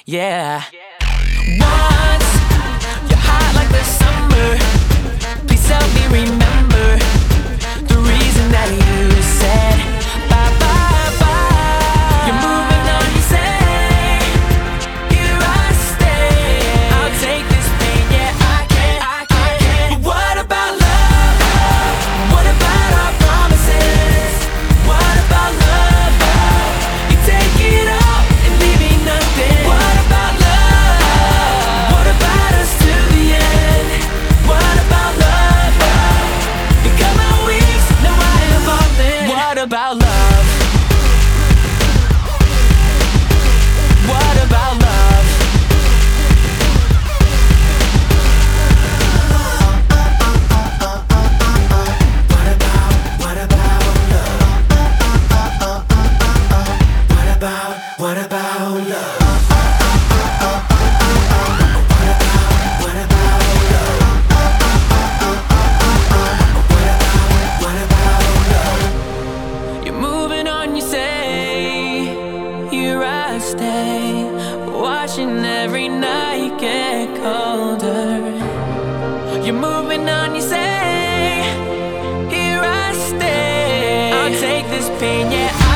yeah. Once you're hot like the summer, please help me remember the reason that you said bye bye bye. You're moving on, you say, here I stay. I'll take this pain, yeah, I can. But what about love? What about our promises? What about love? You take it all and leave me nothing. What about love? What about us to the end? What about love? You cut my wings, now I am falling. What about love? What about love? What about love? What about love? You're moving on, you say, here I stay, watching every night get colder. You're moving on, you say, here I stay. I'll take this pain, yeah.